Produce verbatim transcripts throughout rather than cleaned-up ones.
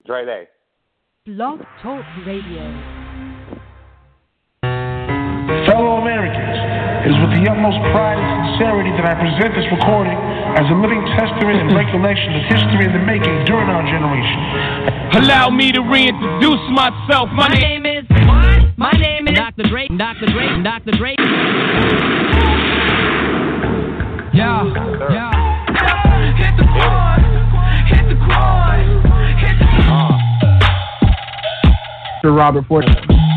Dre Day. Blog Talk Radio. Fellow Americans, it is with the utmost pride and sincerity that I present this recording as a living testament and recollection of history in the making during our generation. Allow me to reintroduce myself. My, My name is what? My name is Doctor Dre. Doctor Dre. Doctor Dre. Yeah, yeah. Hit the quad. Hit the quad. Hit the quad. Mister Robert Fortune.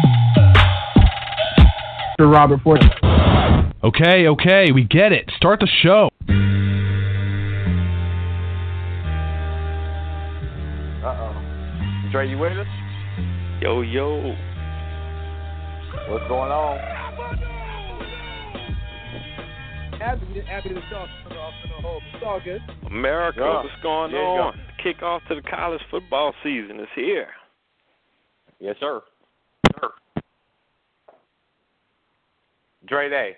Mister Robert Fortune. Okay, okay, we get it. Start the show. Uh-oh. Dre, you with us? Yo, yo. What's going on? Happy, happy to talk to the whole. It's all good. America, Yeah. what's going Yeah, on? Kickoff to the college football season is here. Yes, sir. Sir. Dre Day.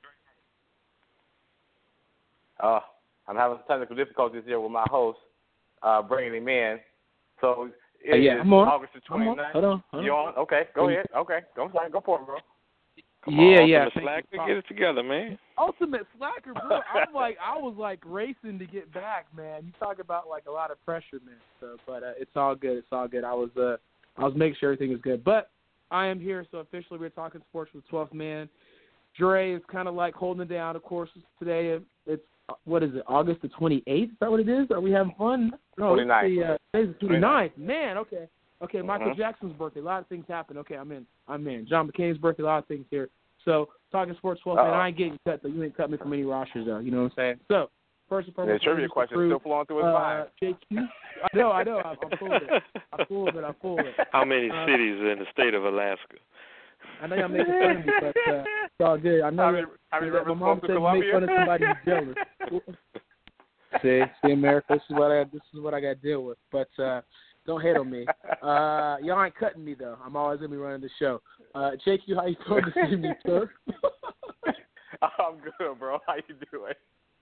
Uh, I'm having technical difficulties here with my host, uh, bringing him in. So it Uh, yeah, is I'm on. August the I'm on. twenty-ninth. Hold on, hold You on? Okay, go ahead. Okay, go sorry, go for it, bro. Come Yeah, on, yeah, Ultimate thank Slacker, you. get it together, man. Ultimate slacker, bro. I'm like, I was like racing to get back, man. You talk about like a lot of pressure, man. So, but uh, it's all good. It's all good. I was, uh, I was making sure everything was good. But I am here, so officially we're talking sports with the twelfth man. Dre is kind of like holding it down. Of course, today it's what is it? August the twenty-eighth. Is that what it is? Are we having fun? No, it's twenty-ninth. the, uh, today's the twenty-ninth. Man, okay. Okay, Michael Mhm. Jackson's birthday. A lot of things happen. Okay, I'm in. I'm in. John McCain's birthday. A lot of things here. So, talking sports, twelve, man, I ain't getting cut, though. You ain't cut me from any rosters, though. You know what I'm saying? So, first and The foremost, trivia question is still flowing through his uh, mind. J Q. I know, I know. I'm, I'm full of it. I'm full of it. I'm full of it. How many Uh, cities are in the state of Alaska? I know y'all making fun of me, but uh, it's all good. I know How many- that, how many that rivers my mom flow said through you make Columbia? fun of somebody who's jealous. see, see, America, this is what I this is what I got to deal with. But uh, don't hate on me. Uh, y'all ain't cutting me though. I'm always gonna be running the show. Uh, J Q, how you doing this evening, sir? I'm good, bro. How you doing?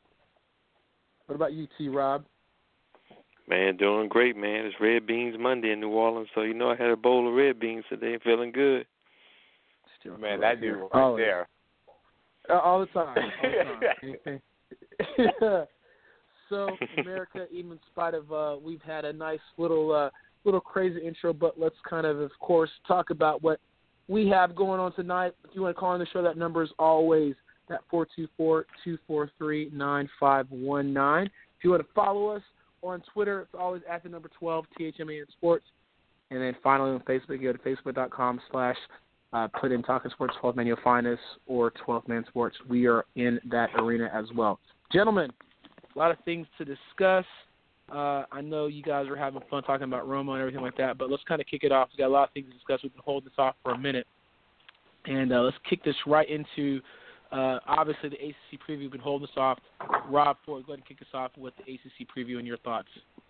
What about you, T. Rob? Man, doing great, man. It's Red Beans Monday in New Orleans, so you know I had a bowl of red beans today. Feeling good. Still Man, that dude right Oh, there. Uh, all the time. All the time. So, America, even in spite of uh, we've had a nice little uh, little crazy intro, but let's kind of, of course, talk about what we have going on tonight. If you want to call on the show, that number is always that four two four, two four three, nine five one nine. If you want to follow us on Twitter, it's always at the number twelve, T H M A N Sports. And then finally on Facebook, go to facebook.com slash uh, put in Talking Sports twelve Man. You'll find us, or twelve Man Sports. We are in that arena as well. Gentlemen, a lot of things to discuss. Uh, I know you guys are having fun talking about Roma and everything like that, but let's kind of kick it off. We've got a lot of things to discuss. We've been holding this off for a minute. And uh, let's kick this right into, uh, obviously, the A C C preview. We've been holding this off. Rob Ford, go ahead and kick us off with the A C C preview and your thoughts.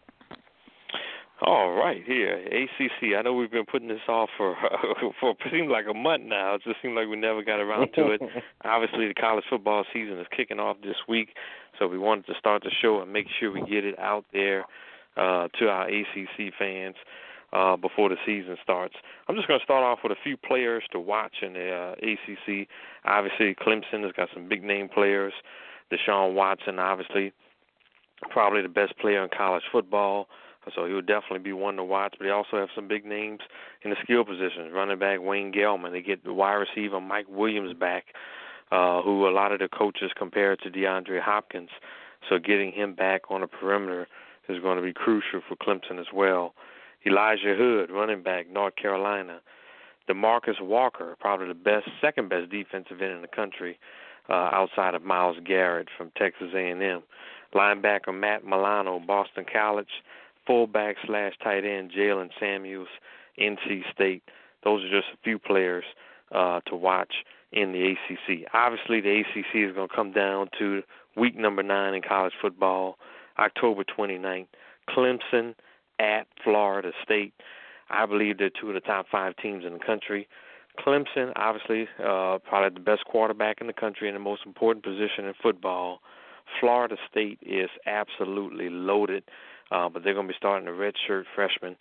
All right, here, A C C. I know we've been putting this off for for it seems like a month now. It just seems like we never got around to it. Obviously, the college football season is kicking off this week, so we wanted to start the show and make sure we get it out there uh, to our A C C fans uh, before the season starts. I'm just going to start off with a few players to watch in the uh, A C C. Obviously, Clemson has got some big-name players. Deshaun Watson, obviously, probably the best player in college football. So he would definitely be one to watch, but they also have some big names in the skill positions. Running back Wayne Gellman. They get the wide receiver Mike Williams back, uh, who a lot of the coaches compared to DeAndre Hopkins. So getting him back on the perimeter is going to be crucial for Clemson as well. Elijah Hood, running back, North Carolina. DeMarcus Walker, probably the best, second best defensive end in the country, uh, outside of Myles Garrett from Texas A and M. Linebacker Matt Milano, Boston College. Fullback slash tight end Jalen Samuels, N C State. Those are just a few players uh, to watch in the A C C. Obviously, the A C C is going to come down to week number nine in college football, October twenty-ninth. Clemson at Florida State. I believe they're two of the top five teams in the country. Clemson, obviously, uh, probably the best quarterback in the country and the most important position in football. Florida State is absolutely loaded. Uh, but they're going to be starting a redshirt freshman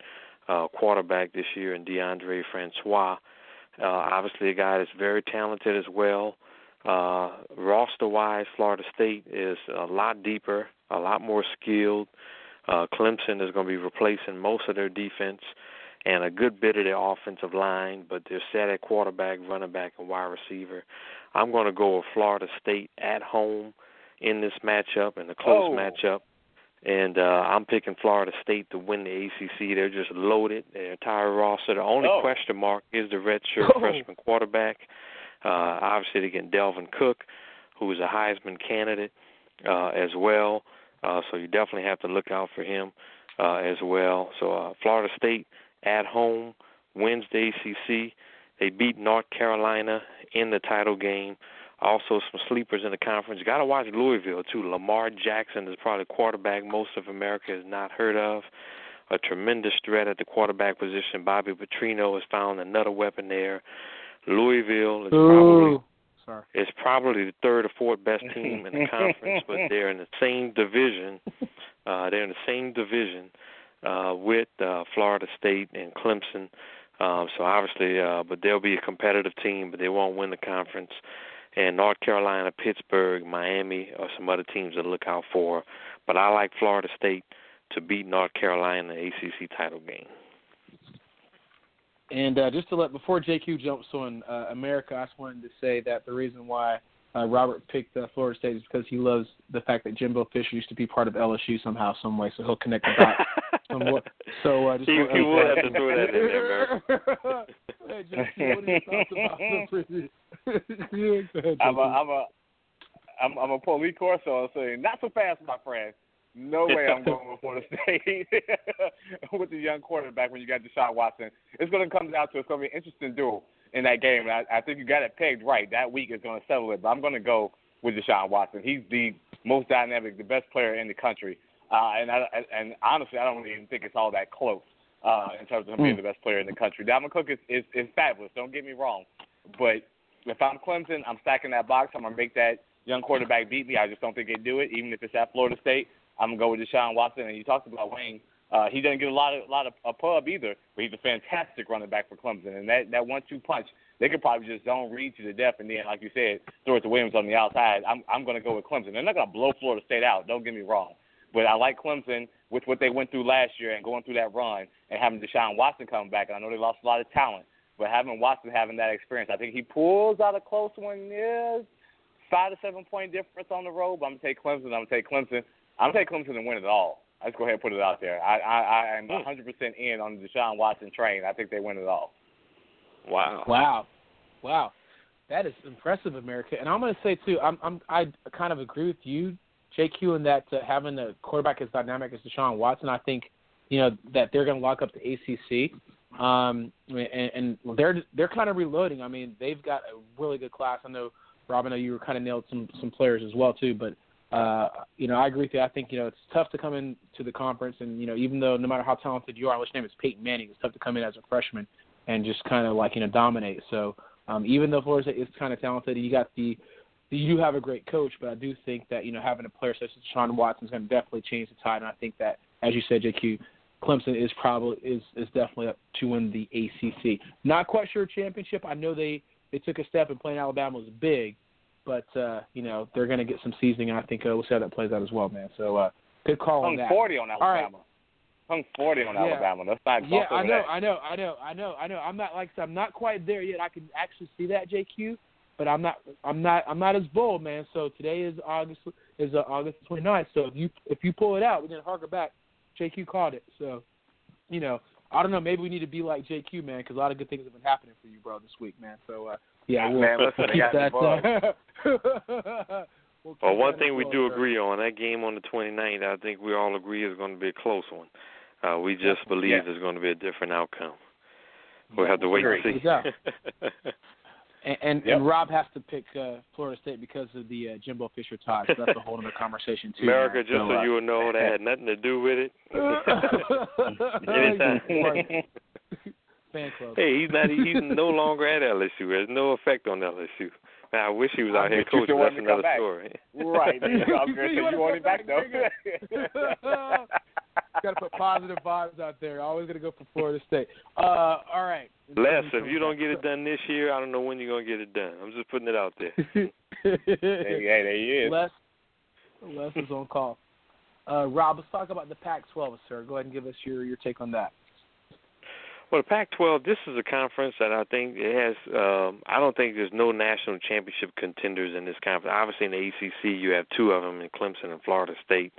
uh, quarterback this year in DeAndre Francois. Uh, obviously, a guy that's very talented as well. Uh, roster-wise, Florida State is a lot deeper, a lot more skilled. Uh, Clemson is going to be replacing most of their defense and a good bit of their offensive line, but they're set at quarterback, running back, and wide receiver. I'm going to go with Florida State at home in this matchup, in a close oh. matchup. And uh, I'm picking Florida State to win the A C C. They're just loaded, their entire roster. The only oh. question mark is the redshirt oh. freshman quarterback. Uh, obviously, they get Delvin Cook, who is a Heisman candidate uh, as well. Uh, so you definitely have to look out for him uh, as well. So uh, Florida State at home wins the A C C. They beat North Carolina in the title game. Also, some sleepers in the conference. Got to watch Louisville, too. Lamar Jackson is probably the quarterback most of America has not heard of. A tremendous threat at the quarterback position. Bobby Petrino has found another weapon there. Louisville is probably Sorry. is probably the third or fourth best team in the conference, but they're in the same division. Uh, they're in the same division uh, with uh, Florida State and Clemson. Um, so obviously, uh, but they'll be a competitive team, but they won't win the conference. And North Carolina, Pittsburgh, Miami are some other teams to look out for. But I like Florida State to beat North Carolina in the A C C title game. And uh, just to let, before J Q jumps on uh, America, I just wanted to say that the reason why uh, Robert picked uh, Florida State is because he loves the fact that Jimbo Fisher used to be part of L S U somehow, some way, so he'll connect the dots. somewhat. So uh, just he, want, he uh, would have to throw that in there, America. Hey, J Q, what are your thoughts about the I'm a, I'm a, I'm, I'm a police corso saying, not so fast, my friend. No way I'm going with Florida State with the young quarterback when you got Deshaun Watson. It's going to come down to it's going to be an interesting duel in that game. And I, I think you got it pegged right. That week is going to settle it. But I'm going to go with Deshaun Watson. He's the most dynamic, the best player in the country. Uh, and I, and honestly, I don't even think it's all that close uh, in terms of him being the best player in the country. Dalvin Cook is, is, is fabulous. Don't get me wrong. But if I'm Clemson, I'm stacking that box. I'm going to make that young quarterback beat me. I just don't think they'd do it, even if it's at Florida State. I'm going to go with Deshaun Watson. And you talked about Wayne. Uh, he doesn't get a lot of a lot of a pub either, but he's a fantastic running back for Clemson. And that, that one two punch, they could probably just zone read to the death and then, like you said, throw it to Williams on the outside. I'm I'm going to go with Clemson. They're not going to blow Florida State out. Don't get me wrong. But I like Clemson with what they went through last year and going through that run and having Deshaun Watson come back. And I know they lost a lot of talent, but having Watson having that experience, I think he pulls out a close one. Yeah, five to seven point difference on the road. But I'm going to take Clemson. I'm going to take Clemson. I'm going to take Clemson and win it all. Let's go ahead and put it out there. I, I, I am one hundred percent in on the Deshaun Watson train. I think they win it all. Wow. Wow. Wow. That is impressive, America. And I'm going to say, too, I'm, I'm, I kind of agree with you, J Q, in that uh, having a quarterback as dynamic as Deshaun Watson, I think, you know, that they're going to lock up the A C C. Um, and, and they're they're kind of reloading. I mean, they've got a really good class. I know, Rob, I know you were kind of nailed some, some players as well, too, but Uh, you know, I agree with you. I think, you know, it's tough to come into the conference and, you know, even though no matter how talented you are, unless your name is Peyton Manning, it's tough to come in as a freshman and just kind of like, you know, dominate. So um, even though Florida State is kind of talented, you got the, you do have a great coach, but I do think that, you know, having a player such as Deshaun Watson is going to definitely change the tide. And I think that, as you said, J Q, Clemson is probably, is, is definitely up to win the A C C. Not quite sure championship. I know they, they took a step and playing Alabama was big. But, uh, you know, they're going to get some seasoning, and I think uh, we'll see how that plays out as well, man. So, uh, good call on that. Hung forty on Alabama. Right. Hung forty on yeah. Alabama. Let's not Yeah, I know, that. I know, I know, I know, I know. I'm not, like I said, I'm not quite there yet. I can actually see that, J Q, but I'm not, I'm not, I'm not as bold, man. So today is August, is uh, August twenty-ninth. So if you, if you pull it out, we're going to harker back. J Q called it. So, you know, I don't know. Maybe we need to be like J Q, man, because a lot of good things have been happening for you, bro, this week, man. So, uh, yeah, we'll man, listen, keep that. Uh, we'll well, one thing we do agree on, that game on the twenty-ninth, I think we all agree is going to be a close one. Uh, we just believe yeah. there's going to be a different outcome. We'll have to wait and see. Yeah. and and, yep. and Rob has to pick uh, Florida State because of the uh, Jimbo Fisher tie, so that's a whole other conversation, too. America, man. just so, so uh, you will know, that had nothing to do with it. Anytime. Fan club. Hey, he's not. He's no longer at L S U. There's no effect on L S U. I wish he was out here coaching. That's another story. Right. There you go. I'm going to say you want him back, though. Got to put positive vibes out there. Always going to go for Florida State. Uh, all right. Les, if you don't get it done this year, I don't know when you're going to get it done. I'm just putting it out there. Hey, hey, there he is. Les, Les is on call. Uh, Rob, let's talk about the Pac twelve, sir. Go ahead and give us your, your take on that. Well, the Pac twelve, this is a conference that I think it has, um, I don't think there's no national championship contenders in this conference. Obviously, in the A C C, you have two of them in Clemson and Florida State,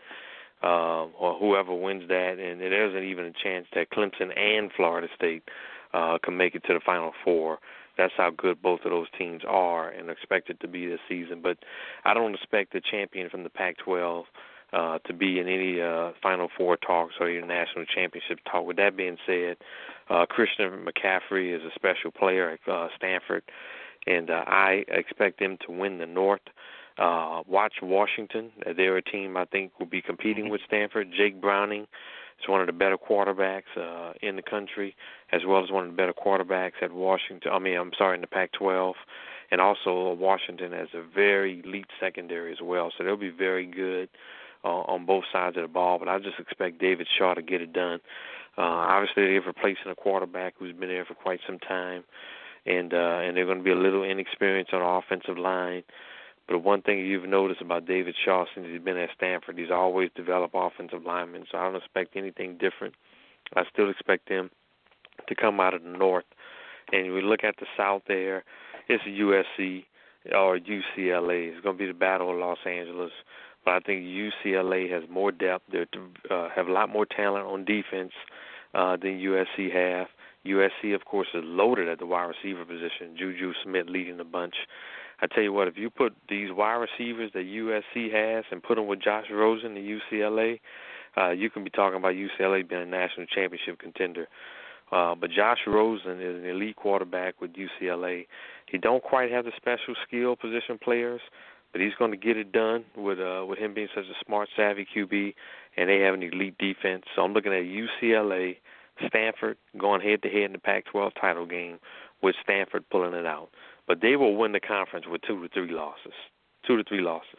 um, or whoever wins that. And there isn't even a chance that Clemson and Florida State uh, can make it to the Final Four. That's how good both of those teams are and expected to be this season. But I don't expect the champion from the Pac twelve Uh, to be in any uh, Final Four talks or even national championship talk. With that being said, uh, Christian McCaffrey is a special player at uh, Stanford, and uh, I expect them to win the North. Uh, watch Washington. They're a team I think will be competing with Stanford. Jake Browning is one of the better quarterbacks uh, in the country, as well as one of the better quarterbacks at Washington. I mean, I'm sorry, in the Pac twelve. And also Washington has a very elite secondary as well, so they'll be very good Uh, on both sides of the ball, but I just expect David Shaw to get it done. Uh, obviously, they're replacing a quarterback who's been there for quite some time, and uh, and they're going to be a little inexperienced on the offensive line. But one thing you've noticed about David Shaw since he's been at Stanford, he's always developed offensive linemen, so I don't expect anything different. I still expect them to come out of the North. And we look at the South there, it's U S C or U C L A. It's going to be the Battle of Los Angeles. But I think U C L A has more depth. They uh, have a lot more talent on defense uh, than U S C have. U S C, of course, is loaded at the wide receiver position. Juju Smith leading the bunch. I tell you what, if you put these wide receivers that U S C has and put them with Josh Rosen and U C L A, uh, you can be talking about U C L A being a national championship contender. Uh, but Josh Rosen is an elite quarterback with U C L A. He don't quite have the special skill position players, but he's going to get it done with uh, with him being such a smart, savvy Q B, and they have an elite defense. So I'm looking at U C L A, Stanford going head-to-head in the Pac twelve title game with Stanford pulling it out. But they will win the conference with two to three losses. Two to three losses.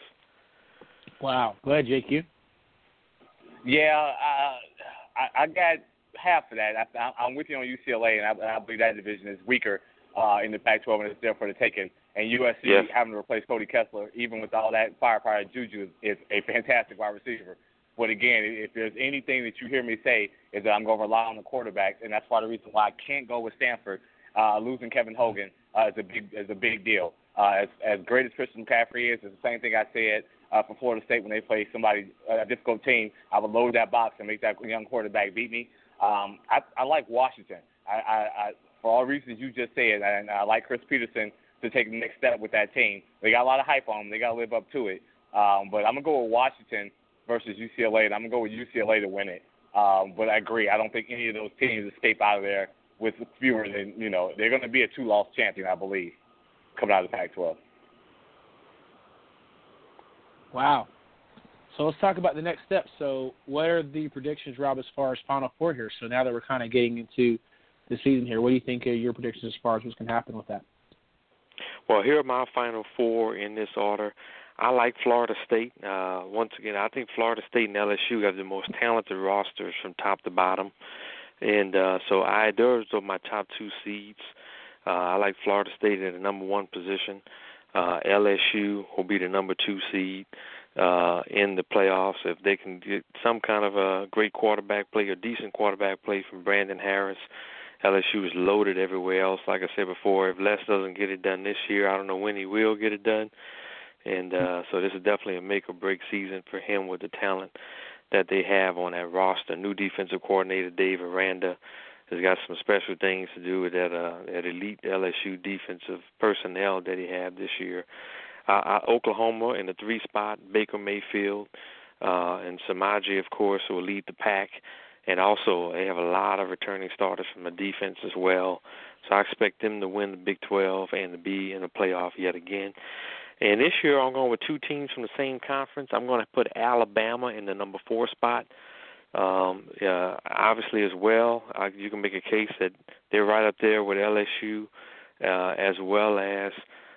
Wow. Go ahead, J Q. Yeah, uh, I, I got half of that. I, I'm with you on U C L A, and I, and I believe that division is weaker uh, in the Pac twelve, and it's there for the taking. And U S C yes. having to replace Cody Kessler, even with all that firepower, Juju is, is a fantastic wide receiver. But again, if there's anything that you hear me say is that I'm going to rely on the quarterbacks, and that's part of the reason why I can't go with Stanford. Uh, losing Kevin Hogan uh, is a big is a big deal. Uh, as as great as Christian McCaffrey is, it's the same thing I said uh, for Florida State when they play somebody a difficult team. I would load that box and make that young quarterback beat me. Um, I, I like Washington. I, I, I for all reasons you just said, and I like Chris Peterson to take the next step with that team. They got a lot of hype on them. They got to live up to it. Um, but I'm going to go with Washington versus U C L A, and I'm going to go with U C L A to win it. Um, but I agree. I don't think any of those teams escape out of there with fewer than, you know, they're going to be a two-loss champion, I believe, coming out of the Pac twelve. Wow. So let's talk about the next step. So what are the predictions, Rob, as far as Final Four here? So now that we're kind of getting into the season here, what do you think are your predictions as far as what's going to happen with that? Well, here are my Final Four in this order. I like Florida State. Uh, once again, I think Florida State and L S U have the most talented rosters from top to bottom. And uh, so I those are my top two seeds. Uh, I like Florida State at the number one position. Uh, L S U will be the number two seed uh, in the playoffs if they can get some kind of a great quarterback play or decent quarterback play from Brandon Harris. L S U is loaded everywhere else. Like I said before, if Les doesn't get it done this year, I don't know when he will get it done. And uh, so this is definitely a make-or-break season for him with the talent that they have on that roster. New defensive coordinator Dave Aranda has got some special things to do with that, uh, that elite L S U defensive personnel that he had this year. Uh, uh, Oklahoma in the three spot, Baker Mayfield uh, and Samaje, of course, will lead the pack. And also, they have a lot of returning starters from the defense as well. So I expect them to win the Big twelve and to be in the playoff yet again. And this year, I'm going with two teams from the same conference. I'm going to put Alabama in the number four spot. Um, uh, obviously, as well, uh, you can make a case that they're right up there with L S U, uh, as well as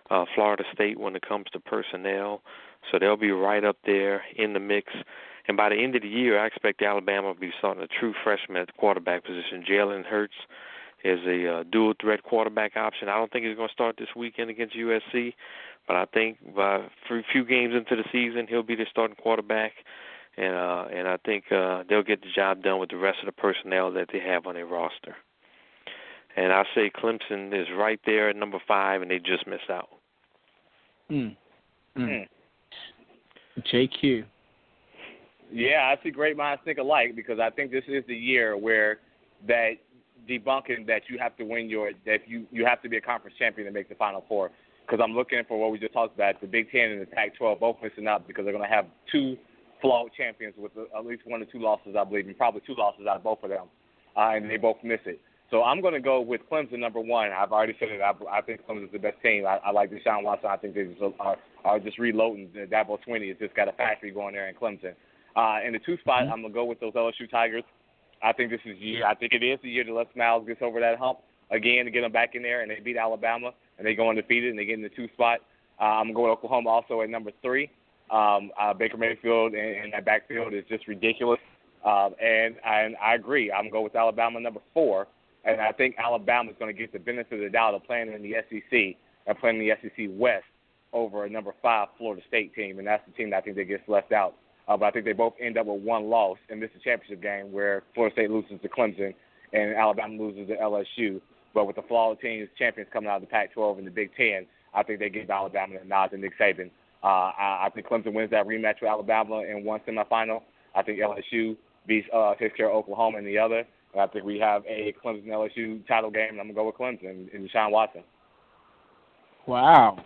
uh, Florida State when it comes to personnel. So they'll be right up there in the mix. And by the end of the year, I expect Alabama to be starting a true freshman at the quarterback position. Jalen Hurts is a uh, dual-threat quarterback option. I don't think he's going to start this weekend against U S C, but I think by a few games into the season, he'll be the starting quarterback. And uh, and I think uh, they'll get the job done with the rest of the personnel that they have on their roster. And I say Clemson is right there at number five, and they just missed out. Mm. Mm. J Q. Yeah, I see great minds think alike because I think this is the year where that debunking that you have to win your that you, you have to be a conference champion to make the Final Four. Because I'm looking for what we just talked about, the Big Ten and the Pac twelve both missing out because they're going to have two flawed champions with at least one or two losses, I believe, and probably two losses out of both of them, uh, and they both miss it. So I'm going to go with Clemson number one. I've already said it. I, I think Clemson's the best team. I, I like Deshaun Watson. I think they just are, are just reloading. The Dabo twenty has just got a factory going there in Clemson. Uh, in the two spot, mm-hmm. I'm going to go with those L S U Tigers. I think this is year. I think it is the year that Les Miles gets over that hump again to get them back in there, and they beat Alabama, and they go undefeated, and they get in the two spot. Uh, I'm going to go with Oklahoma also at number three. Um, uh, Baker Mayfield and, and that backfield is just ridiculous. Um, and, and I agree. I'm going to go with Alabama number four. And I think Alabama is going to get the benefit of the doubt of playing in the S E C and playing in the S E C West over a number five Florida State team. And that's the team that I think that gets left out. Uh, but I think they both end up with one loss in this championship game where Florida State loses to Clemson and Alabama loses to L S U. But with the flawed teams, champions coming out of the Pac twelve and the Big Ten, I think they give Alabama the nod to Nick Saban. Uh, I, I think Clemson wins that rematch with Alabama in one semifinal. I think L S U beats uh, takes care of Oklahoma in the other. And I think we have a Clemson L S U title game, and I'm going to go with Clemson and Deshaun Watson. Wow.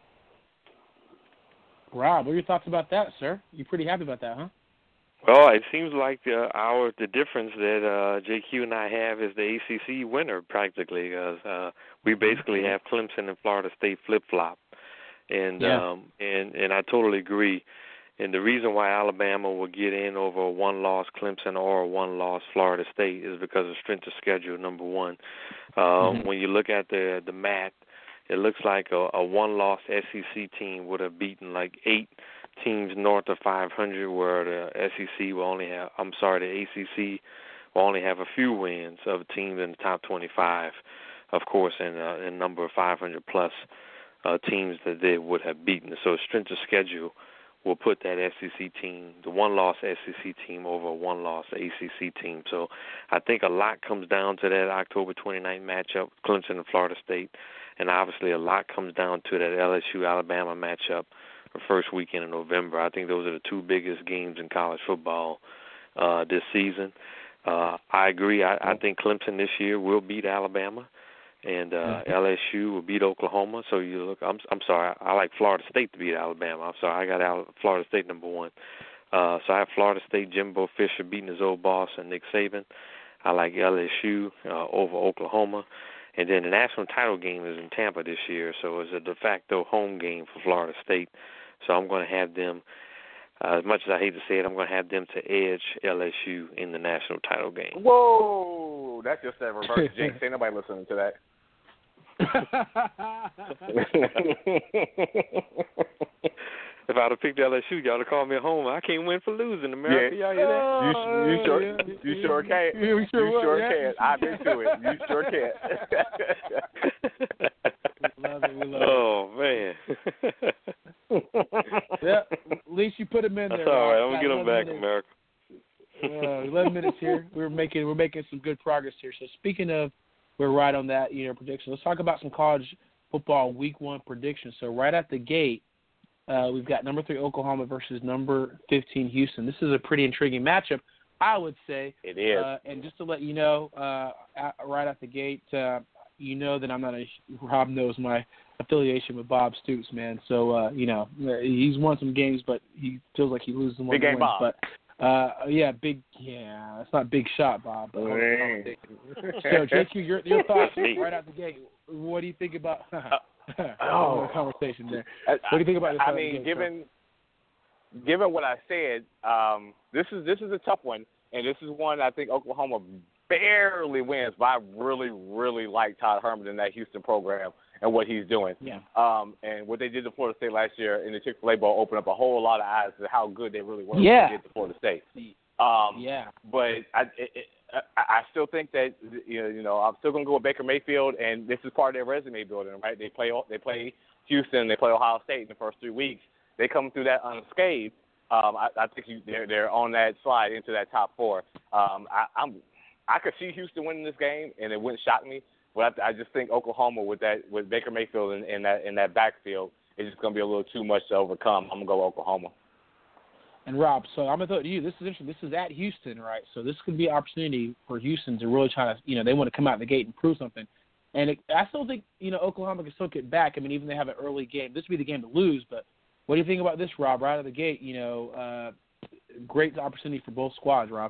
Rob, what are your thoughts about that, sir? You're pretty happy about that, huh? Well, it seems like uh, our the difference that uh, J Q and I have is the A C C winner practically, because uh, we basically have Clemson and Florida State flip-flop. And yeah. um, and and I totally agree. And the reason why Alabama will get in over a one-loss Clemson or a one-loss Florida State is because of strength of schedule, number one. Um, mm-hmm. When you look at the the map, it looks like a, a one-loss S E C team would have beaten like eight teams north of five hundred, where the S E C will only have, I'm sorry, the A C C will only have a few wins of teams in the top twenty-five, of course, and uh, a number of five hundred plus uh, teams that they would have beaten. So strength of schedule will put that S E C team, the one-loss S E C team, over a one-loss A C C team. So I think a lot comes down to that October twenty-ninth matchup, Clemson and Florida State, and obviously a lot comes down to that L S U-Alabama matchup the first weekend in November. I think those are the two biggest games in college football uh, this season. Uh, I agree. I, I think Clemson this year will beat Alabama, and uh, mm-hmm. L S U will beat Oklahoma. So you look. I'm I'm sorry. I like Florida State to beat Alabama. I'm sorry. I got Al- Florida State number one. Uh, so I have Florida State, Jimbo Fisher beating his old boss and Nick Saban. I like L S U uh, over Oklahoma. And then the national title game is in Tampa this year, so it's a de facto home game for Florida State. So I'm going to have them, uh, as much as I hate to say it, I'm going to have them to edge L S U in the national title game. Whoa, that's just that reverse jinx. Ain't nobody listening to that. If I'd have picked L S U, y'all would have called me a homer. I can't win for losing, America. Yeah. Y'all hear that? You, you sure, yeah. you sure can. You sure, you sure yeah. can. I've been to it. You sure can. We love it. We love oh, it. man. Yeah, at least you put him in That's there. That's all right. I'm Got going to get him back, minutes. America. uh, eleven minutes here. We're making we're making some good progress here. So speaking of, we're right on that, you know, prediction. Let's talk about some college football week one predictions. So right at the gate, uh, we've got number three Oklahoma versus number fifteen Houston. This is a pretty intriguing matchup, I would say. It is. Uh, and just to let you know, uh, at, right at the gate, uh, you know that I'm not a Rob knows my affiliation with Bob Stoops, man. So uh, you know he's won some games, but he feels like he loses more big game, wins. Bob. But uh, yeah, big. Yeah, it's not big shot, Bob. But so J Q, your your thoughts right out the gate. What do you think about? oh, conversation there. What do you think about this? I mean, game, given sir? given what I said, um, this is this is a tough one, and this is one I think Oklahoma barely wins, but I really, really like Todd Herman in that Houston program and what he's doing. Yeah. Um, and what they did to Florida State last year in the Chick-fil-A Bowl opened up a whole lot of eyes to how good they really were Yeah. to get to Florida State. Um, yeah. But I, it, it, I, I still think that you know, you know, I'm still going to go with Baker Mayfield, and this is part of their resume building, right? They play, they play Houston, they play Ohio State in the first three weeks. They come through that unscathed. Um, I, I think you, they're they're on that slide into that top four. Um, I, I'm I could see Houston winning this game, and it wouldn't shock me. But I, I just think Oklahoma with that with Baker Mayfield in, in that in that backfield is just going to be a little too much to overcome. I'm gonna go Oklahoma. And Rob, so I'm gonna throw it to you. This is interesting. This is at Houston, right? So this could be an opportunity for Houston to really try to, you know, they want to come out of the gate and prove something. And it, I still think, you know, Oklahoma can still get back. I mean, even if they have an early game, this would be the game to lose. But what do you think about this, Rob? Right out of the gate, you know, uh, great opportunity for both squads, Rob.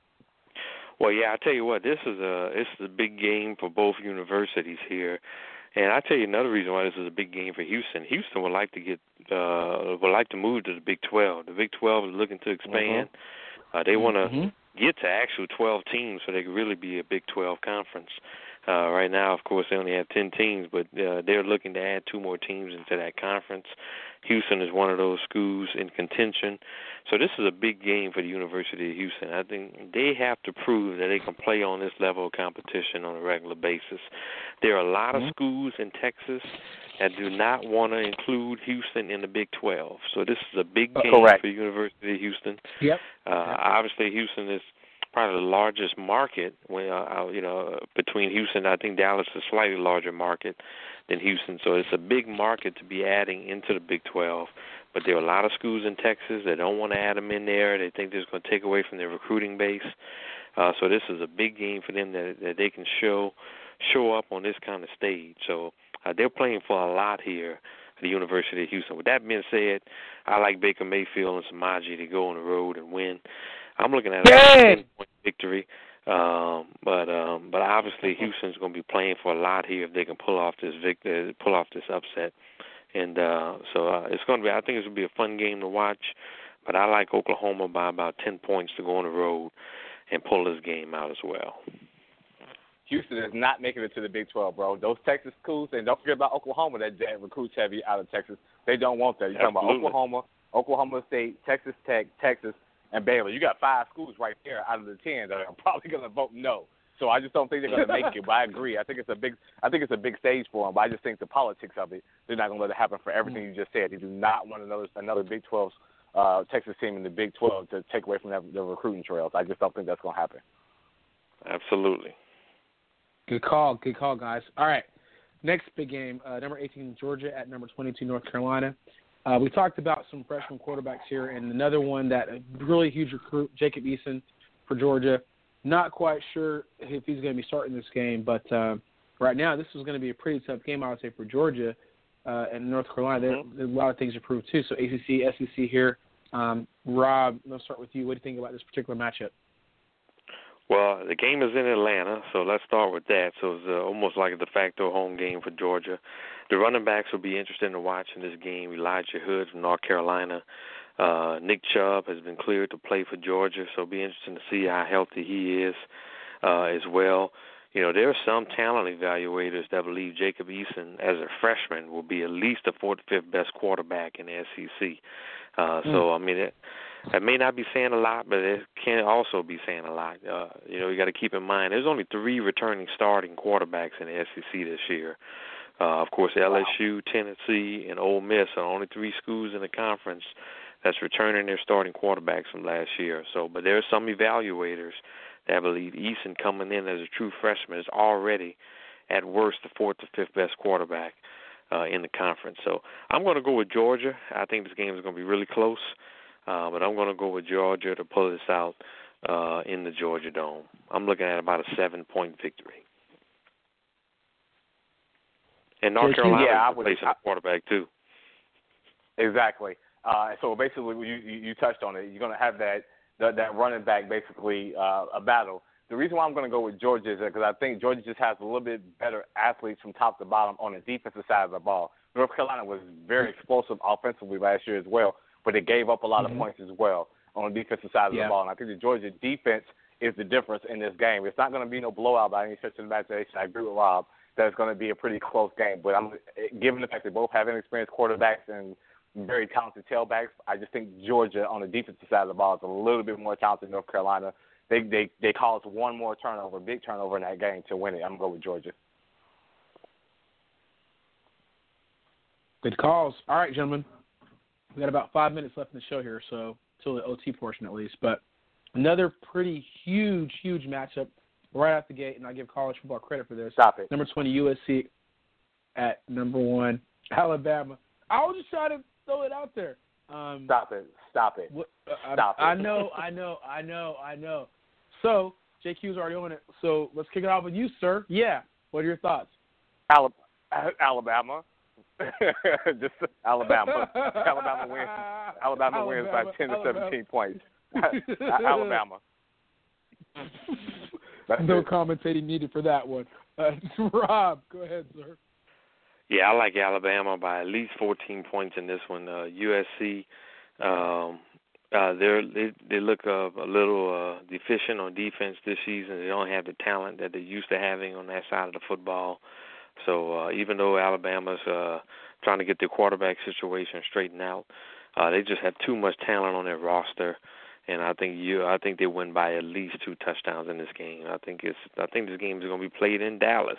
Well, yeah, I tell you what, this is a this is a big game for both universities here, and I tell you another reason why this is a big game for Houston. Houston would like to get uh, would like to move to the Big twelve. The Big twelve is looking to expand. Mm-hmm. Uh, they want to mm-hmm. get to actual twelve teams so they can really be a Big twelve conference. Uh, right now, of course, they only have ten teams, but uh, they're looking to add two more teams into that conference. Houston is one of those schools in contention. So this is a big game for the University of Houston. I think they have to prove that they can play on this level of competition on a regular basis. There are a lot mm-hmm. of schools in Texas that do not want to include Houston in the Big twelve. So this is a big game Correct. for the University of Houston. Yep. Uh, obviously, Houston is probably the largest market. When uh, you know, between Houston, I think Dallas is a slightly larger market than Houston. So it's a big market to be adding into the Big twelve. But there are a lot of schools in Texas that don't want to add them in there. They think it's going to take away from their recruiting base. Uh, so this is a big game for them that, that they can show show up on this kind of stage. So uh, they're playing for a lot here at the University of Houston. With that being said, I like Baker Mayfield and Samaje to go on the road and win. I'm looking at a ten-point victory, um, but um, but obviously Houston's going to be playing for a lot here if they can pull off this victory, pull off this upset, and uh, so uh, it's going to be. I think it's going to be a fun game to watch. But I like Oklahoma by about ten points to go on the road and pull this game out as well. Houston is not making it to the Big twelve, bro. Those Texas schools, and don't forget about Oklahoma that, that recruits heavy out of Texas. They don't want that. You're talking about Oklahoma, Oklahoma State, Texas Tech, Texas, and Baylor. You got five schools right there out of the ten that are probably going to vote no. So I just don't think they're going to make it. But I agree. I think it's a big. I think it's a big stage for them. But I just think the politics of it, they're not going to let it happen for everything you just said. They do not want another another Big twelve uh, Texas team in the Big twelve to take away from their, their recruiting trails. I just don't think that's going to happen. Absolutely. Good call. Good call, guys. All right. Next big game, uh, number eighteen, Georgia at number twenty-two, North Carolina. Uh, we talked about some freshman quarterbacks here, and another one that a really huge recruit, Jacob Eason for Georgia. Not quite sure if he's going to be starting this game, but uh, right now this is going to be a pretty tough game, I would say, for Georgia uh, and North Carolina. Mm-hmm. There, a lot of things to prove, too. So A C C, S E C here. Um, Rob, let's start with you. What do you think about this particular matchup? Well, the game is in Atlanta, so let's start with that. So it's uh, almost like a de facto home game for Georgia. The running backs will be interesting to watch in this game. Elijah Hood from North Carolina. Uh, Nick Chubb has been cleared to play for Georgia, so it'll be interesting to see how healthy he is uh, as well. You know, there are some talent evaluators that believe Jacob Eason, as a freshman, will be at least the fourth or fifth best quarterback in the S E C. Uh, mm. So, I mean, it, that may not be saying a lot, but it can also be saying a lot. Uh, you know, you got to keep in mind, there's only three returning starting quarterbacks in the S E C this year. Uh, of course, L S U, Tennessee, and Ole Miss are only three schools in the conference that's returning their starting quarterbacks from last year. So, but there are some evaluators that believe Eason coming in as a true freshman is already, at worst, the fourth or fifth best quarterback uh, in the conference. So I'm going to go with Georgia. I think this game is going to be really close, uh, but I'm going to go with Georgia to pull this out uh, in the Georgia Dome. I'm looking at about a seven-point victory. And North Carolina yeah, is replacing a quarterback, too. Exactly. Uh, so basically, you, you, you touched on it. You're going to have that that, that running back, basically, uh, a battle. The reason why I'm going to go with Georgia is because I think Georgia just has a little bit better athletes from top to bottom on the defensive side of the ball. North Carolina was very explosive offensively last year as well, but they gave up a lot mm-hmm. of points as well on the defensive side of yeah. the ball. And I think the Georgia defense is the difference in this game. It's not going to be no blowout by any stretch of the imagination. I agree with Rob that it's going to be a pretty close game. But I'm given the fact they both have inexperienced quarterbacks and very talented tailbacks, I just think Georgia on the defensive side of the ball is a little bit more talented than North Carolina. They they they caused one more turnover, big turnover in that game to win it. I'm going to go with Georgia. Good calls. All right, gentlemen. We got about five minutes left in the show here, so till the O T portion at least. But another pretty huge, huge matchup right out the gate, and I give college football credit for this. Stop it. Number twenty, U S C at number one, Alabama. I was just trying to throw it out there. Um, Stop it. Stop it. What, uh, Stop I, it. I know, I know, I know, I know. So, J Q's already on it, so let's kick it off with you, sir. Yeah. What are your thoughts? Alabama. Just Alabama. Alabama wins. Alabama, Alabama wins by ten to seventeen points. Alabama. No commentating needed for that one. Uh, Rob, go ahead, sir. Yeah, I like Alabama by at least fourteen points in this one. Uh, U S C, um, uh, they they look uh, a little uh, deficient on defense this season. They don't have the talent that they're used to having on that side of the football. So uh, even though Alabama's uh, trying to get their quarterback situation straightened out, uh, they just have too much talent on their roster, and I think you, I think they win by at least two touchdowns in this game. I think it's, I think this game is going to be played in Dallas.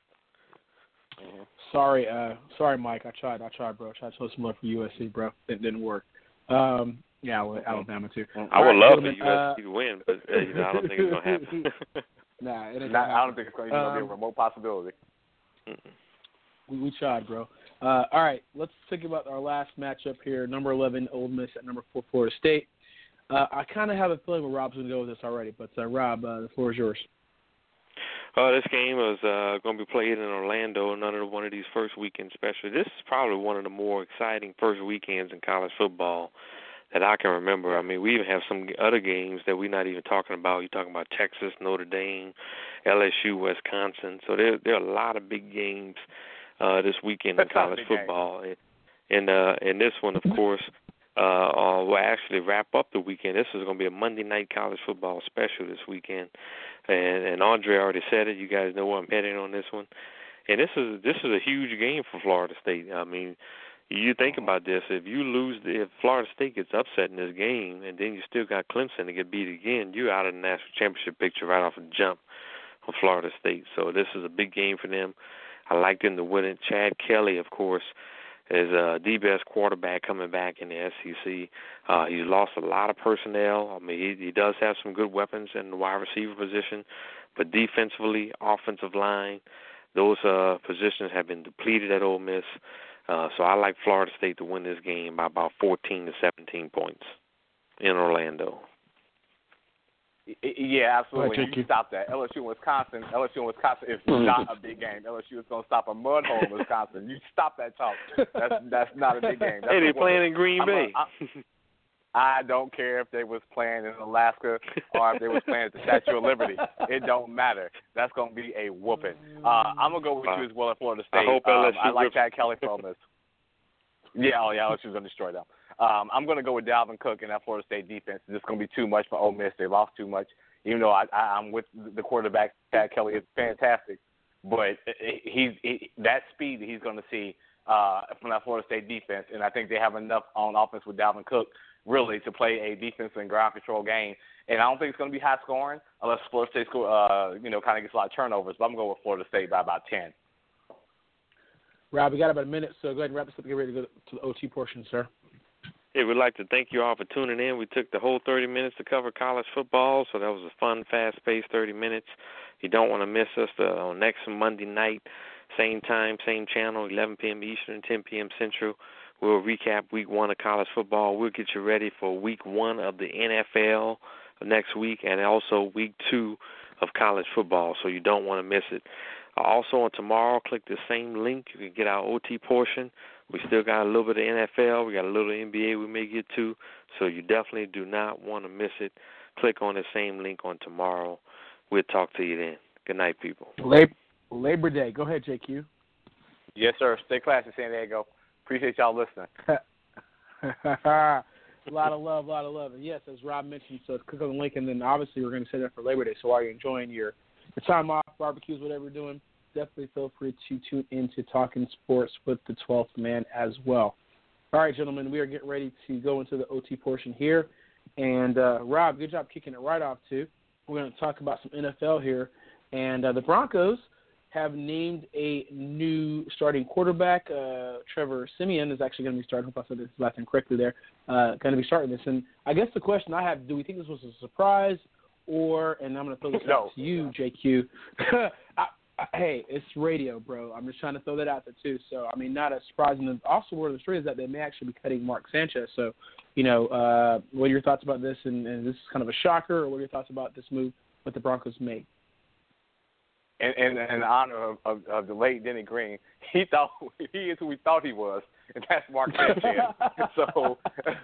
Mm-hmm. Sorry, uh, sorry, Mike. I tried, I tried, bro. I tried to show some love for U S C, bro. It didn't work. Um, yeah, well, Alabama too. I would right, love for U S C uh, to win, but uh, you know, I don't think it's going to happen. Nah, it ain't Not, gonna I don't think it's going to um, be a remote possibility. We, we tried, bro. Uh, all right, let's think about our last matchup here. Number eleven, Ole Miss at number four, Florida State. Uh, I kind of have a feeling where Rob's going to go with this already, but uh, Rob, uh, the floor is yours. Uh, this game is uh, going to be played in Orlando, another one of these first weekend specials. This is probably one of the more exciting first weekends in college football that I can remember. I mean, we even have some other games that we're not even talking about. You're talking about Texas, Notre Dame, L S U, Wisconsin. So there, there are a lot of big games uh, this weekend in college football. Game. And uh, and this one, of course, uh, uh, will actually wrap up the weekend. This is going to be a Monday night college football special this weekend. And, and Andre already said it. You guys know where I'm heading on this one. And this is this is a huge game for Florida State. I mean, you think about this. If you lose, if Florida State gets upset in this game, and then you still got Clemson to get beat again, you're out of the national championship picture right off the jump for Florida State. So this is a big game for them. I like them to win it. Chad Kelly, of course, is uh, the best quarterback coming back in the S E C. Uh, he's lost a lot of personnel. I mean, he, he does have some good weapons in the wide receiver position, but defensively, offensive line, those uh, positions have been depleted at Ole Miss. Uh, so I like Florida State to win this game by about fourteen to seventeen points in Orlando. Yeah, absolutely. Right, you stop that. L S U and Wisconsin. L S U and Wisconsin is not a big game. L S U is going to stop a mud hole in Wisconsin. You stop that talk. That's that's not a big game. That's hey, they're playing in Green I'm Bay. A, I, I don't care if they was playing in Alaska or if they was playing at the Statue of Liberty. It don't matter. That's going to be a whooping. Uh, I'm going to go with you as well at Florida State. I hope um, L S U I like rips. Chad Kelly for Ole Miss. Yeah, oh yeah, L S U's going to destroy them. Um, I'm going to go with Dalvin Cook and that Florida State defense. It's just going to be too much for Ole Miss. They lost too much. Even though I, I, I'm with the quarterback, Chad Kelly is fantastic, but he's he, that speed that he's going to see uh, from that Florida State defense, and I think they have enough on offense with Dalvin Cook really to play a defense and ground control game. And I don't think it's going to be high scoring unless Florida State score, uh, you know, kind of gets a lot of turnovers. But I'm going with Florida State by about ten. Rob, we got about a minute, so go ahead and wrap this up and get ready to go to the O T portion, sir. Hey, we'd like to thank you all for tuning in. We took the whole thirty minutes to cover college football, so that was a fun, fast-paced thirty minutes. You don't want to miss us uh, on next Monday night, same time, same channel, eleven p.m. Eastern, ten p.m. Central. We'll recap week one of college football. We'll get you ready for week one of the N F L next week and also week two of college football, so you don't want to miss it. Uh, also on tomorrow, click the same link. You can get our O T portion. We still got a little bit of N F L. We got a little N B A we may get to, so you definitely do not want to miss it. Click on the same link on tomorrow. We'll talk to you then. Good night, people. Labor, Labor Day. Go ahead, J Q. Yes, sir. Stay classy, San Diego. Appreciate y'all listening. a lot of love, a lot of love. And yes, as Rob mentioned, so click on the link, and then obviously we're going to set up for Labor Day. So while you're enjoying your, your time off, barbecues, whatever you're doing, definitely feel free to tune into Talking Sports with the twelfth Man as well. All right, gentlemen, we are getting ready to go into the O T portion here. And, uh, Rob, good job kicking it right off, too. We're going to talk about some N F L here. And uh, the Broncos have named a new starting quarterback. Uh, Trevor Siemian is actually going to be starting. I hope I said this last name correctly there. Uh, going to be starting this. And I guess the question I have, do we think this was a surprise or, and I'm going to throw this no. out to you, J Q. I, I, hey, it's radio, bro. I'm just trying to throw that out there, too. So, I mean, not a surprise. And also, word of the story is that they may actually be cutting Mark Sanchez. So, you know, uh, what are your thoughts about this? And, and this is kind of a shocker, or what are your thoughts about this move that the Broncos made? In, in, in honor of, of, of the late Denny Green, he thought he is who he thought he was, and that's Mark Sanchez. So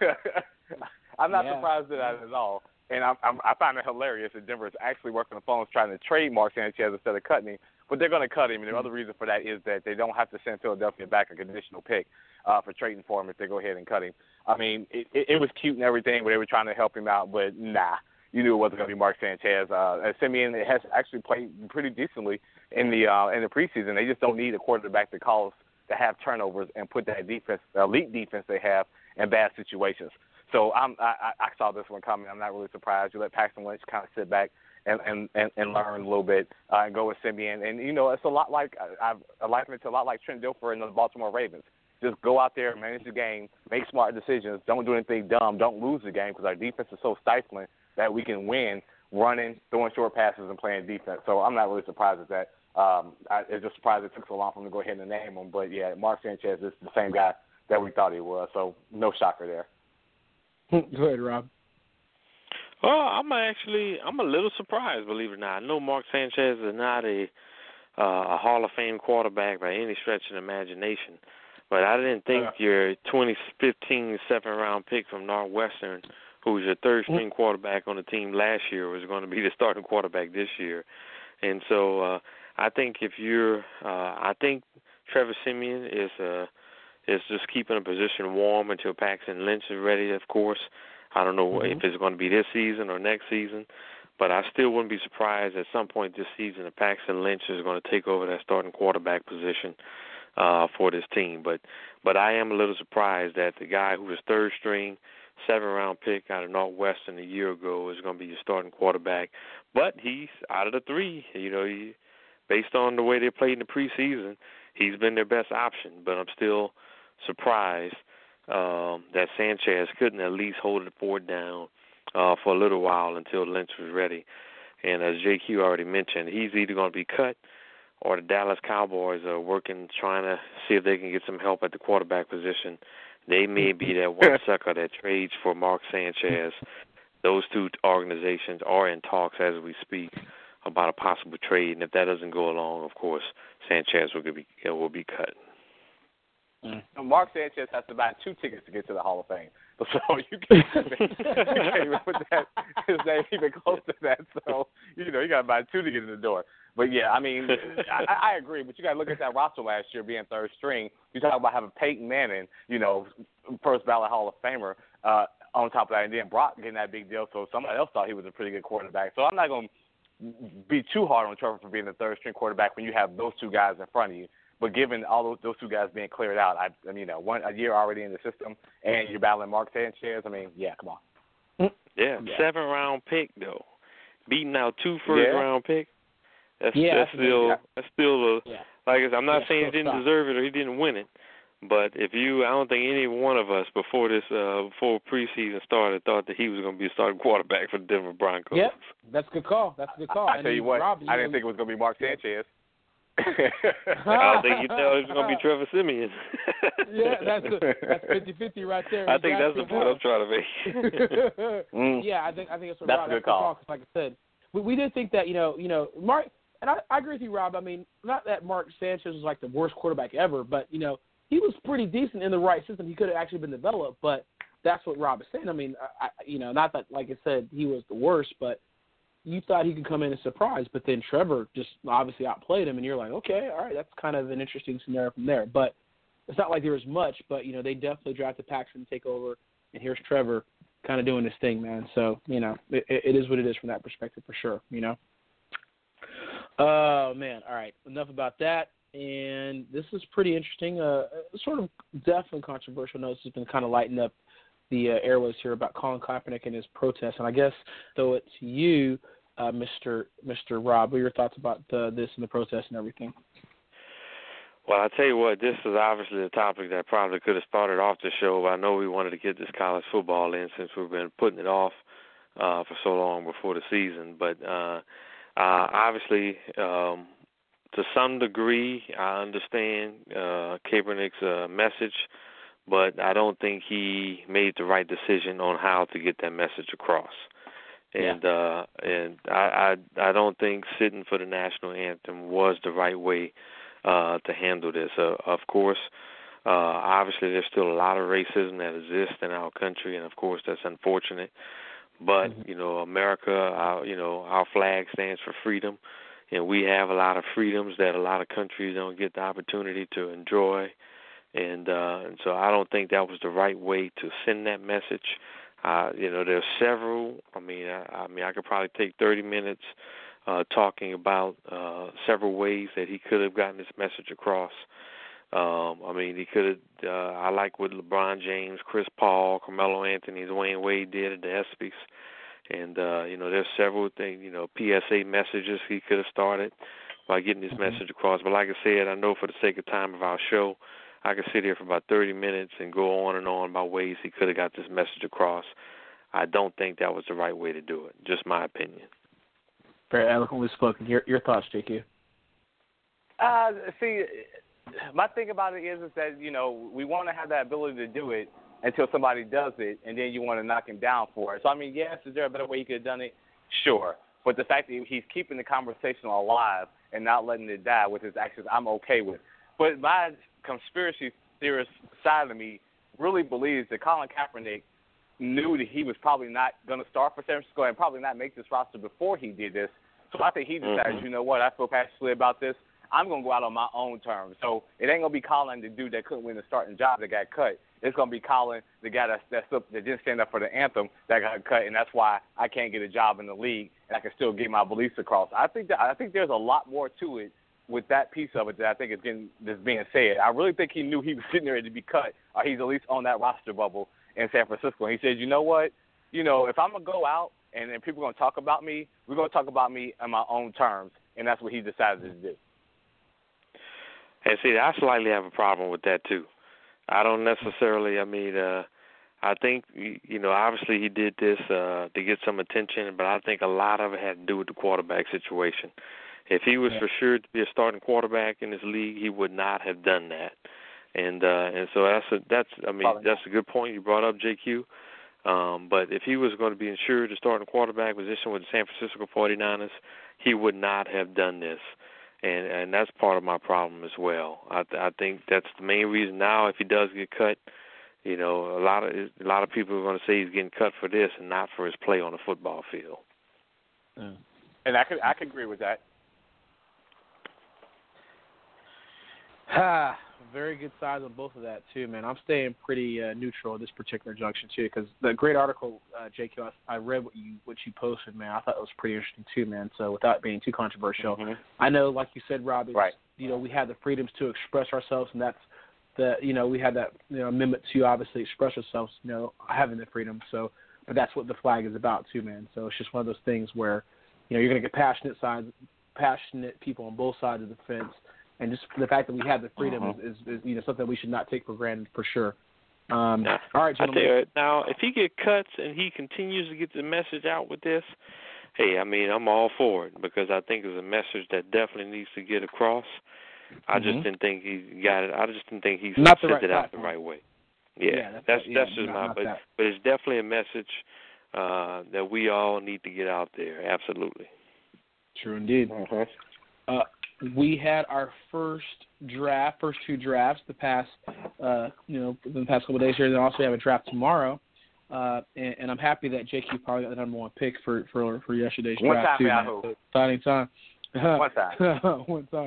I'm not yeah. surprised at that at all. And I'm, I'm, I find it hilarious that Denver is actually working the phones trying to trade Mark Sanchez instead of cutting him. But they're going to cut him, and the other reason for that is that they don't have to send Philadelphia back a conditional pick uh, for trading for him if they go ahead and cut him. I mean, it, it, it was cute and everything, but they were trying to help him out, but nah. You knew it wasn't going to be Mark Sanchez. Uh, Siemian has actually played pretty decently in the uh, in the preseason. They just don't need a quarterback to cause to have turnovers and put that defense, elite defense they have, in bad situations. So I'm, I, I saw this one coming. I'm not really surprised. You let Paxton Lynch kind of sit back and and, and, and learn a little bit uh, and go with Siemian. And you know, it's a lot like I've I liken it to a lot like Trent Dilfer and the Baltimore Ravens. Just go out there, manage the game, make smart decisions. Don't do anything dumb. Don't lose the game because our defense is so stifling that we can win running, throwing short passes, and playing defense. So I'm not really surprised at that. Um, I, it's just surprised it took so long for him to go ahead and name him. But, yeah, Mark Sanchez is the same guy that we thought he was. So no shocker there. Go ahead, Rob. Well, I'm actually I'm a little surprised, believe it or not. I know Mark Sanchez is not a, uh, a Hall of Fame quarterback by any stretch of the imagination. But I didn't think uh, your twenty fifteen seventh-round pick from Northwestern, who was your third-string quarterback on the team last year, was going to be the starting quarterback this year. And so uh, I think if you're uh, – I think Trevor Siemian is uh, is just keeping a position warm until Paxton Lynch is ready, of course. I don't know mm-hmm. if it's going to be this season or next season, but I still wouldn't be surprised at some point this season that Paxton Lynch is going to take over that starting quarterback position uh, for this team. But but I am a little surprised that the guy who was third string, seven-round pick out of Northwestern a year ago is going to be your starting quarterback. But he's out of the three. You know, he, based on the way they played in the preseason, he's been their best option. But I'm still surprised um, that Sanchez couldn't at least hold the fort down uh, for a little while until Lynch was ready. And as J Q already mentioned, he's either going to be cut or the Dallas Cowboys are working, trying to see if they can get some help at the quarterback position. They may be that one sucker that trades for Mark Sanchez. Those two organizations are in talks as we speak about a possible trade, and if that doesn't go along, of course, Sanchez will be will be cut. Mm. Mark Sanchez has to buy two tickets to get to the Hall of Fame. So you can't, you can't even put that, his name even close to that. So, you know, you got to buy two to get in the door. But, yeah, I mean, I, I agree. But you got to look at that roster last year being third string. You talk about having Peyton Manning, you know, first ballot Hall of Famer, uh, on top of that. And then Brock getting that big deal. So somebody else thought he was a pretty good quarterback. So I'm not going to be too hard on Trevor for being the third string quarterback when you have those two guys in front of you. But given all those, those two guys being cleared out, I, I mean, you know, one a year already in the system, and you're battling Mark Sanchez. I mean, yeah, come on. Yeah, yeah. seven round pick though, beating out two first yeah. round picks. That's, yeah, that's still yeah. that's still a yeah. like I said, I'm not yeah, saying he didn't stop. deserve it or he didn't win it, but if you, I don't think any one of us before this uh, before preseason started thought that he was going to be a starting quarterback for the Denver Broncos. Yep, that's a good call. That's a good call. I, I tell you what, Rob, you I know, didn't think it was going to be Mark Sanchez. I don't think you thought it was going to be Trevor Siemian. yeah, that's a, that's fifty-fifty right there. I think that's the point I'm trying to make. mm. Yeah, I think I think it's a that's Rob, a good that's call. call. Cause like I said, we, we did think that you know you know Mark, and I, I agree with you, Rob. I mean, not that Mark Sanchez was like the worst quarterback ever, but you know he was pretty decent in the right system. He could have actually been developed, but that's what Rob is saying. I mean, I, you know, not that like I said he was the worst, but you thought he could come in and surprise, but then Trevor just obviously outplayed him, and you're like, okay, all right, that's kind of an interesting scenario from there. But it's not like there was much, but, you know, they definitely drafted Paxton to take over, and here's Trevor kind of doing his thing, man. So, you know, it, it is what it is from that perspective for sure, you know. Oh, man. All right. Enough about that. And this is pretty interesting. Uh, sort of definitely controversial notes has been kind of lighting up the uh, airways here about Colin Kaepernick and his protest. And I guess throw it to you, uh, Mister Mister Rob. What are your thoughts about the, this and the protest and everything? Well, I tell you what, this is obviously a topic that probably could have started off the show, but I know we wanted to get this college football in since we've been putting it off uh, for so long before the season. But uh, uh, obviously, um, to some degree, I understand uh, Kaepernick's uh, message, but I don't think he made the right decision on how to get that message across. And yeah. uh, and I, I I don't think sitting for the national anthem was the right way Uh, to handle this. Uh, of course, uh, obviously there's still a lot of racism that exists in our country, and of course that's unfortunate. But, mm-hmm. you know, America, our, you know, our flag stands for freedom, and we have a lot of freedoms that a lot of countries don't get the opportunity to enjoy. And, uh, and so I don't think that was the right way to send that message. Uh, you know, there's several, I mean, I, I mean, I could probably take thirty minutes Uh, talking about uh, several ways that he could have gotten this message across. Um, I mean, he could have, uh, I like what LeBron James, Chris Paul, Carmelo Anthony, Dwayne Wade did at the ESPYs. And, uh, you know, there's several things, you know, P S A messages he could have started by getting his mm-hmm. message across. But like I said, I know for the sake of time of our show, I could sit here for about thirty minutes and go on and on about ways he could have got this message across. I don't think that was the right way to do it. Just my opinion. Very eloquently spoken. Your your thoughts, J Q? Uh, see, my thing about it is, is that, you know, we want to have that ability to do it until somebody does it, and then you want to knock him down for it. So, I mean, yes, is there a better way he could have done it? Sure. But the fact that he's keeping the conversation alive and not letting it die with his actions, I'm okay with. But my conspiracy theorist side of me really believes that Colin Kaepernick knew that he was probably not going to start for San Francisco and probably not make this roster before he did this. So I think he decided, mm-hmm. you know what, I feel passionately about this. I'm going to go out on my own terms. So it ain't going to be Colin, the dude that couldn't win the starting job that got cut. It's going to be Colin, the guy that, that's up, that didn't stand up for the anthem that got cut, and that's why I can't get a job in the league and I can still get my beliefs across. I think that I think there's a lot more to it with that piece of it that I think is getting, that's being said. I really think he knew he was sitting there to be cut, or he's at least on that roster bubble in San Francisco. He said, you know what, you know, if I'm going to go out and then people are going to talk about me, we're going to talk about me on my own terms, and that's what he decided to do. And see, I slightly have a problem with that, too. I don't necessarily, I mean, uh, I think, you know, obviously he did this uh, to get some attention, but I think a lot of it had to do with the quarterback situation. If he was yeah. for sure to be a starting quarterback in this league, he would not have done that. And uh, and so that's a, that's I mean Probably that's not. a good point you brought up, J Q. Um, but if he was going to be insured to start in quarterback position with the San Francisco forty-niners, he would not have done this. And and that's part of my problem as well. I, I think that's the main reason now. If he does get cut, you know, a lot of a lot of people are going to say he's getting cut for this and not for his play on the football field. Mm. And I could I could agree with that. Ah, very good sides on both of that too, man. I'm staying pretty uh, neutral at this particular junction too, because the great article, uh, J Q, I, I read what you what you posted, man. I thought it was pretty interesting too, man. So without being too controversial, mm-hmm. I know, like you said, Rob, it's, right. you know, we have the freedoms to express ourselves, and that's the you know we have that you know amendment to obviously express ourselves, you know, having the freedom. So, but that's what the flag is about too, man. So it's just one of those things where, you know, you're gonna get passionate sides, passionate people on both sides of the fence. And just the fact that we have the freedom uh-huh. is, is, is, you know, something we should not take for granted for sure. Um, now, all right, gentlemen. I tell you, now, if he get cuts and he continues to get the message out with this, hey, I mean, I'm all for it because I think it's a message that definitely needs to get across. I mm-hmm. just didn't think he got it. I just didn't think he not sent right it out platform. the right way. Yeah, yeah that's that's, yeah, that's just not, my. not but that. but it's definitely a message uh, that we all need to get out there. Absolutely. True indeed. Mm-hmm. Uh, we had our first draft, first two drafts, the past, uh, you know, the past couple of days here. Then also we have a draft tomorrow, uh, and, and I'm happy that J Q probably got the number one pick for for, for yesterday's one draft time, too. Man. So, exciting time. One time. one time.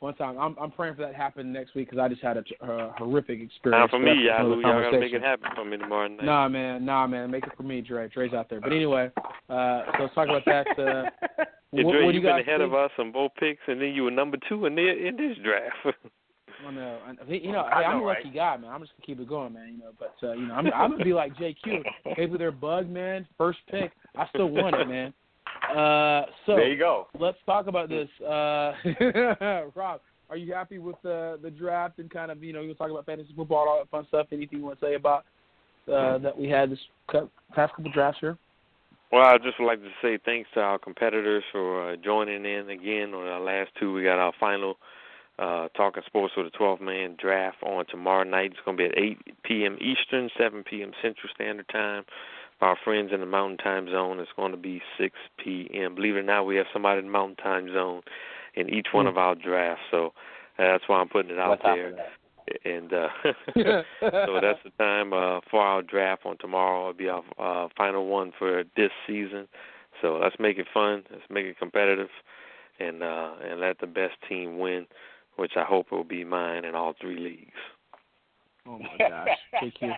one time. I'm I'm praying for that to happen next week because I just had a uh, horrific experience. Now for me, Yahoo, y'all gotta make it happen for me tomorrow night. Nah, man, nah, man, make it for me, Dre. Dre's out there. But anyway, uh, so let's talk about that. Uh, yeah, what, Dre, what do you've you been guys ahead think? of us on both picks, and then you were number two in, the, in this draft. I know. You know, I hey, I'm know, a lucky right? guy, man. I'm just gonna keep it going, man. You know, but uh, you know, I'm, I'm gonna be like J Q. Maybe they're bugged, man. First pick, I still won it, man. Uh, so there you go. Let's talk about this. Uh, Rob, are you happy with the the draft and kind of you know you talk about fantasy football, all that fun stuff? Anything you want to say about uh, that we had this past couple drafts here? Well, I'd just like to say thanks to our competitors for uh, joining in again on our last two. We got our final uh, Talking Sports with a twelve-man draft on tomorrow night. It's going to be at eight p.m. Eastern, seven p.m. Central Standard Time. For our friends in the Mountain Time Zone, it's going to be six p.m. Believe it or not, we have somebody in the Mountain Time Zone in each one of our drafts, so uh, that's why I'm putting it out What's there. And uh, so that's the time uh, for our draft on tomorrow. It'll be our uh, final one for this season. So let's make it fun. Let's make it competitive, and uh, and let the best team win, which I hope will be mine in all three leagues. Oh my gosh, thank you.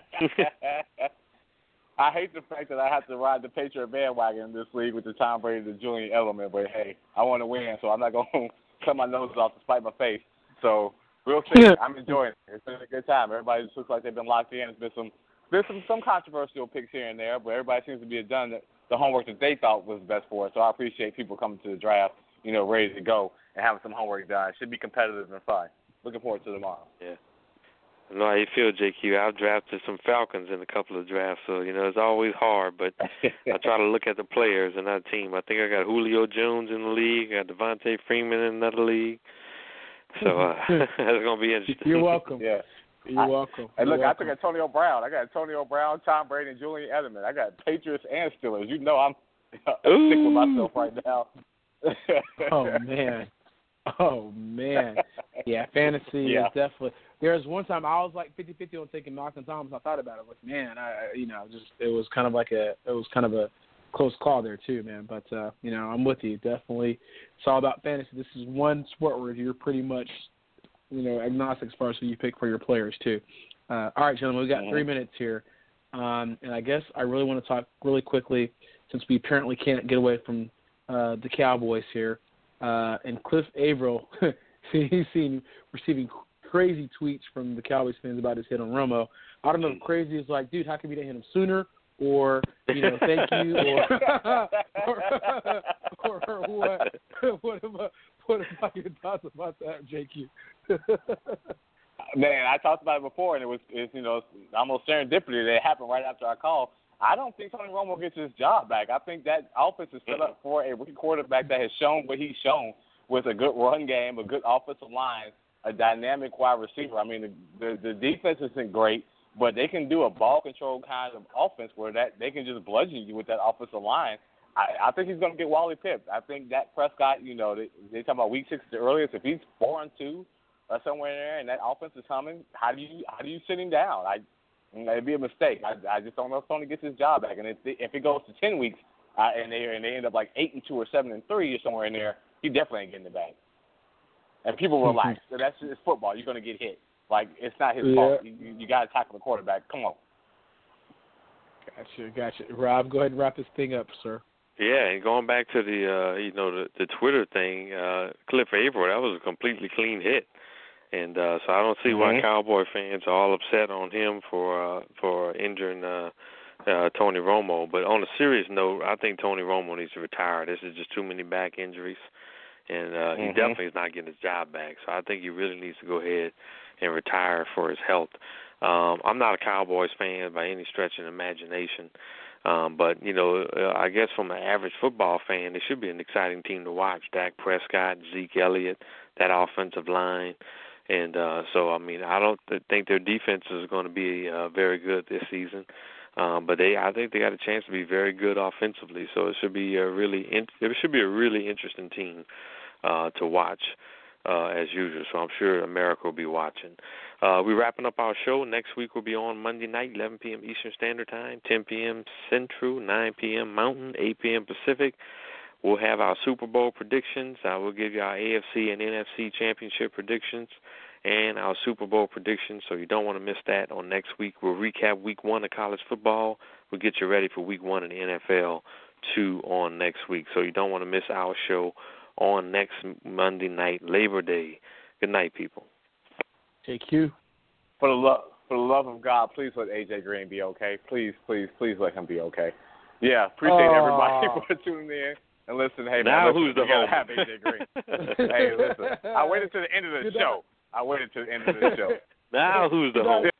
I hate the fact that I have to ride the Patriot bandwagon in this league with the Tom Brady, the Julian Edelman, but hey, I want to win, so I'm not going to cut my nose off to spite my face. So we'll see. I'm enjoying it. It's been a good time. Everybody just looks like they've been locked in. There's been some, been some, some controversial picks here and there, but everybody seems to be done the, the homework that they thought was best for us. So I appreciate people coming to the draft, you know, ready to go and having some homework done. It should be competitive and fun. Looking forward to tomorrow. Yeah. I know how you feel, J Q. I've drafted some Falcons in a couple of drafts, so, you know, it's always hard, but I try to look at the players in that team. I think I got Julio Jones in the league. I got Devontae Freeman in another league. So uh, that's going to be interesting. You're welcome. Yeah. You're I, welcome. Hey, look, You're I welcome. took Antonio Brown. I got Antonio Brown, Tom Brady, and Julian Edelman. I got Patriots and Steelers. You know I'm sick with myself right now. Oh, man. Oh, man. Yeah, fantasy yeah. is definitely. There was one time I was like fifty-fifty on taking Malcolm Thomas. I thought about it. Like, man, I, you know, just it was kind of like a, it was kind of a close call there too, man. But uh, you know, I'm with you. Definitely, it's all about fantasy. This is one sport where you're pretty much, you know, agnostic as far as who you pick for your players too. Uh, all right, gentlemen, we got three minutes here, um, and I guess I really want to talk really quickly since we apparently can't get away from uh, the Cowboys here. Uh, and Cliff Averill, he's seen receiving crazy tweets from the Cowboys fans about his hit on Romo. I don't know if crazy is like, dude, how come you didn't hit him sooner? Or, you know, thank you, or or, or, or what? What about, what about your thoughts about that, J Q? Man, I talked about it before, and it was, it's, you know, almost serendipity that it happened right after our call. I don't think Tony Romo gets his job back. I think that offense is set up for a rookie quarterback that has shown what he's shown with a good run game, a good offensive line, a dynamic wide receiver. I mean, the, the, the defense isn't great, but they can do a ball control kind of offense where that they can just bludgeon you with that offensive line. I, I think he's going to get Wally pipped. I think Dak Prescott, you know, they, they talk about week six at the earliest. If he's four and two or somewhere in there, and that offense is humming, how do you how do you sit him down? I It'd be a mistake. I, I just don't know if Tony gets his job back. And if they, if it goes to ten weeks uh, and they and they end up like eight and two or seven and three or somewhere in there, he definitely ain't getting it back. And people relax. So that's just football. You're going to get hit. Like, it's not his yeah. fault. You, you got to tackle the quarterback. Come on. Gotcha, gotcha. Rob, go ahead and wrap this thing up, sir. Yeah, and going back to the uh, you know the, the Twitter thing, uh, Cliff Averill, that was a completely clean hit. And uh, so I don't see mm-hmm. why Cowboy fans are all upset on him for uh, for injuring uh, uh, Tony Romo. But on a serious note, I think Tony Romo needs to retire. This is just too many back injuries, and uh, mm-hmm. he definitely is not getting his job back. So I think he really needs to go ahead and retire for his health. Um, I'm not a Cowboys fan by any stretch of the imagination. Um, but, you know, uh, I guess from an average football fan, it should be an exciting team to watch. Dak Prescott, Zeke Elliott, that offensive line. And uh, so, I mean, I don't th- think their defense is going to be uh, very good this season, um, but they, I think they got a chance to be very good offensively. So it should be a really, in- it should be a really interesting team uh, to watch uh, as usual. So I'm sure America will be watching. Uh, we're wrapping up our show. Next week we'll be on Monday night, eleven p.m. Eastern Standard Time, ten p.m. Central, nine p.m. Mountain, eight p.m. Pacific. we'll have our Super Bowl predictions. I will give you our A F C and N F C championship predictions and our Super Bowl predictions, so you don't want to miss that on next week. We'll recap week one of college football. We'll get you ready for week one in the N F L, two on next week, so you don't want to miss our show on next Monday night, Labor Day. Good night, people. J Q. For the love, for the love of God, please let A J Green be okay. Please, please, please let him be okay. Yeah, appreciate oh. everybody for tuning in. And listen, hey, now man, who's listen, the we gotta host? have A J Green. Hey, listen, I waited to the end of the Good show. I waited to the end of the show. Now who's the host?